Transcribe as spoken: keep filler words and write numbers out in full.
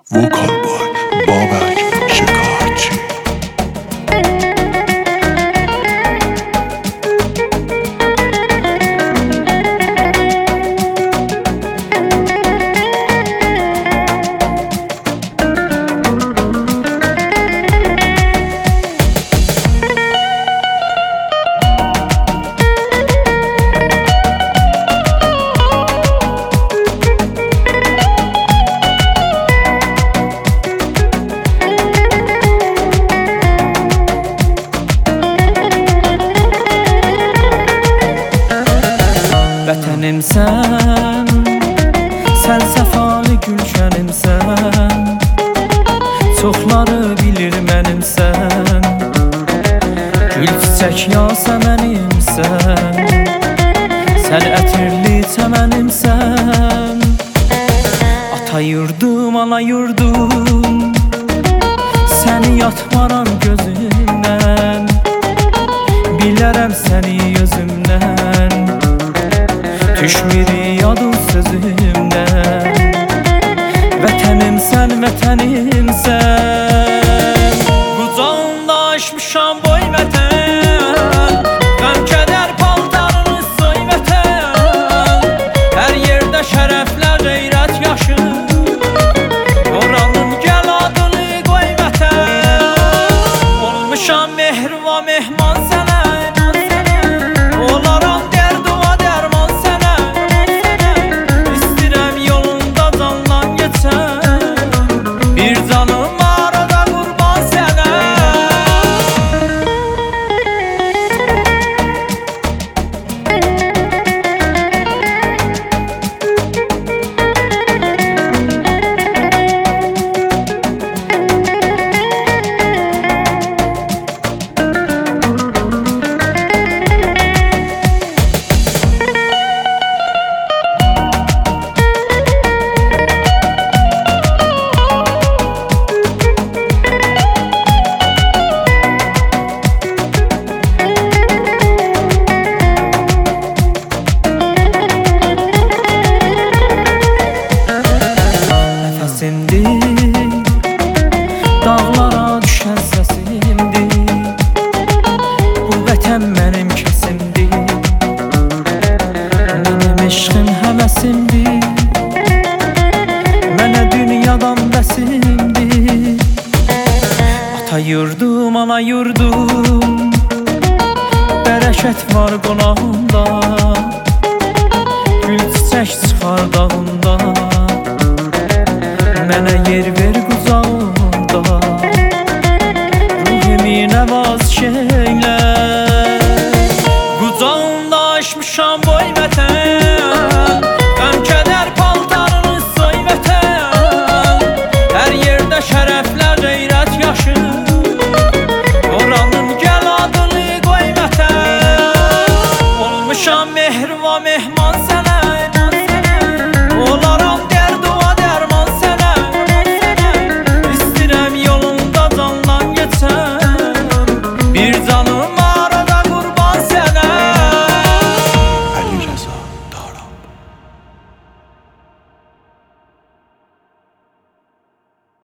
وکال بای بابک شکارچی. Vətənimsən, sən səfalı gülşənimsən, çoxları bilir mənimsən, gül çiçək yasəmənimsən, sən ətirli çəmənimsən. Ata yurdum, ana yurdum, səni yatmaram gözümdən, bilərəm səni özümdən, düşmür yadın sözümdən. Vətənimsən, vətənimsən, qucağında aşmışam boy vətən, qəm kədər paltarını soy vətən, hər yerdə şərəflə qeyrət yaşı, oranın gəl adını qoy vətən. Olmuşam mehriva mehman sənə, olaram dərduva dərman sənə, istirəm yolunda candan geçən, bir canım arada qurban sənə. Dağlara düşən səsimdir, bu vətən mənim kəsimdir, mənim eşqim həvəsimdir, mənə dünyadan bəsimdir. Ata yurdum, ana yurdum, bərəkət var qonağında, gül çiçək çıxar dağında, mənə